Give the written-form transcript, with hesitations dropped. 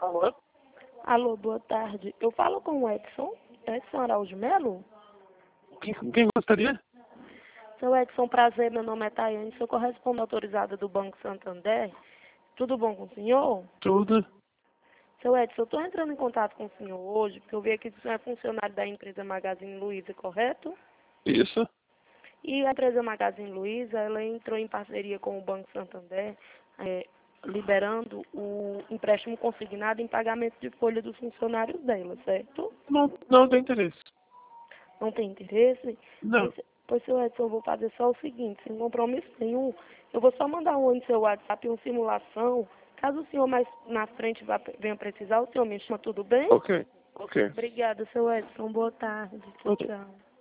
Alô? Alô, boa tarde. Eu falo com o Edson Araújo Melo? Quem gostaria? Seu Edson, prazer, meu nome é Tayane, sou correspondente autorizada do Banco Santander. Tudo bom com o senhor? Tudo. Seu Edson, eu estou entrando em contato com o senhor hoje, porque eu vi aqui que o senhor é funcionário da empresa Magazine Luiza, correto? Isso. E a empresa Magazine Luiza, ela entrou em parceria com o Banco Santander, liberando o empréstimo consignado em pagamento de folha dos funcionários dela, certo? Não tem interesse. Não tem interesse? Não. Pois, seu Edson, eu vou fazer só o seguinte, sem compromisso nenhum, eu vou só mandar um oi no seu WhatsApp, uma simulação. Caso o senhor mais na frente venha precisar, o senhor me chama, tudo bem? Ok. Obrigada, seu Edson. Boa tarde. Tchau, Ok. tchau.